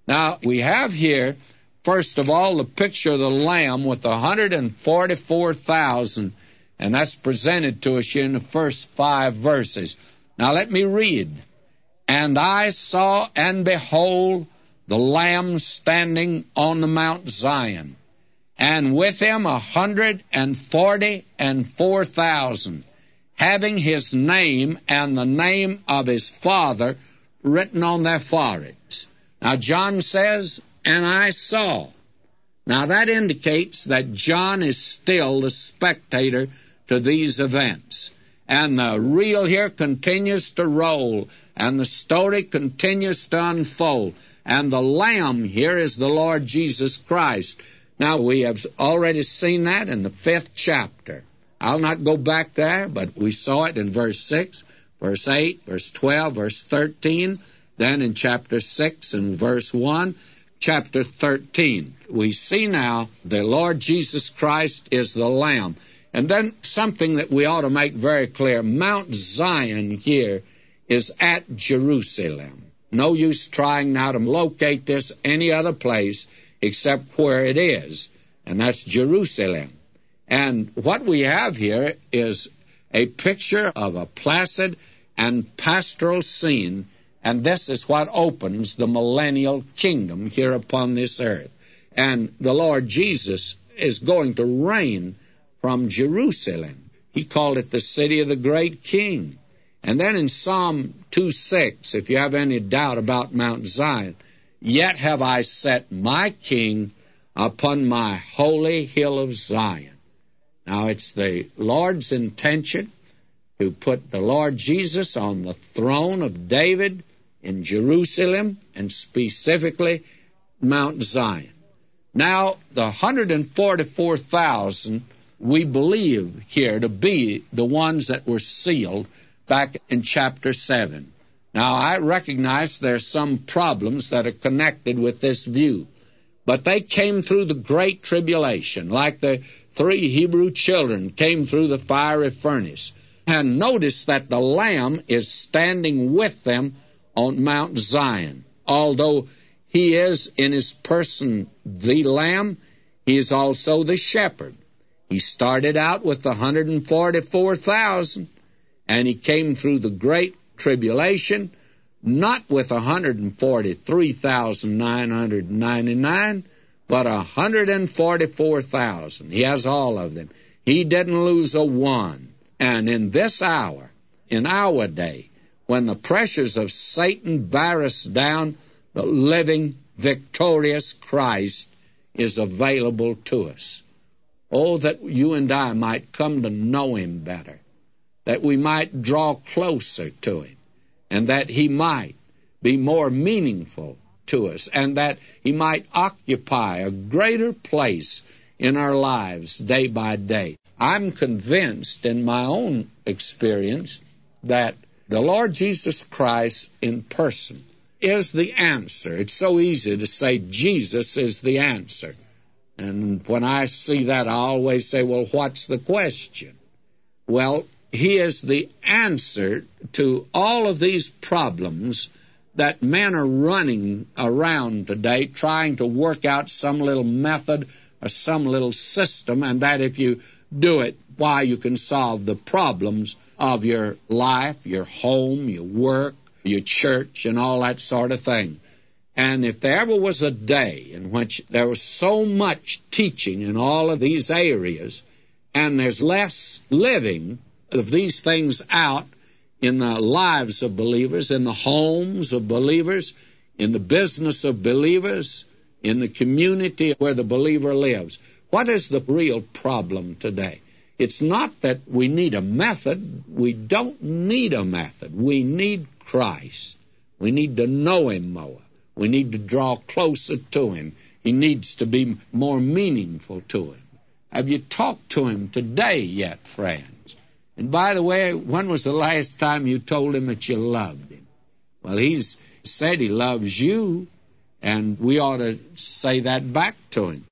Now, we have here, first of all, the picture of the Lamb with 144,000, and that's presented to us here in the first 5 verses. Now, let me read. And I saw, and behold, the Lamb standing on the Mount Zion, and with him 144,000, having his name and the name of his Father written on their foreheads. Now, John says, and I saw. Now, that indicates that John is still the spectator to these events. And the reel here continues to roll, and the story continues to unfold. And the Lamb here is the Lord Jesus Christ. Now, we have already seen that in the 5th chapter. I'll not go back there, but we saw it in verse 6, verse 8, verse 12, verse 13, then in chapter 6 and verse 1, chapter 13. We see now the Lord Jesus Christ is the Lamb. And then something that we ought to make very clear, Mount Zion here is at Jerusalem. No use trying now to locate this any other place except where it is, and that's Jerusalem. And what we have here is a picture of a placid and pastoral scene, and this is what opens the millennial kingdom here upon this earth. And the Lord Jesus is going to reign from Jerusalem. He called it the city of the great king. And then in Psalm 2:6, if you have any doubt about Mount Zion, yet have I set my king upon my holy hill of Zion. Now, it's the Lord's intention to put the Lord Jesus on the throne of David in Jerusalem, and specifically Mount Zion. Now, the 144,000 we believe here to be the ones that were sealed back in chapter 7. Now, I recognize there's some problems that are connected with this view, but they came through the great tribulation, like the 3 Hebrew children came through the fiery furnace. And notice that the Lamb is standing with them on Mount Zion. Although he is in his person the Lamb, he is also the shepherd. He started out with 144,000, and he came through the great tribulation, not with 143,999, but 144,000. He has all of them. He didn't lose a one. And in this hour, in our day, when the pressures of Satan bear us down, the living, victorious Christ is available to us. Oh, that you and I might come to know him better, that we might draw closer to him, and that he might be more meaningful to us, and that he might occupy a greater place in our lives day by day. I'm convinced in my own experience that the Lord Jesus Christ in person is the answer. It's so easy to say Jesus is the answer. And when I see that, I always say, well, what's the question? Well, he is the answer to all of these problems that men are running around today trying to work out some little method or some little system, and that if you do it, why, you can solve the problems of your life, your home, your work, your church, and all that sort of thing. And if there ever was a day in which there was so much teaching in all of these areas, and there's less living of these things out in the lives of believers, in the homes of believers, in the business of believers, in the community where the believer lives. What is the real problem today? It's not that we need a method. We don't need a method. We need Christ. We need to know him more. We need to draw closer to him. He needs to be more meaningful to him. Have you talked to him today yet, friends? And by the way, when was the last time you told him that you loved him? Well, he's said he loves you, and we ought to say that back to him.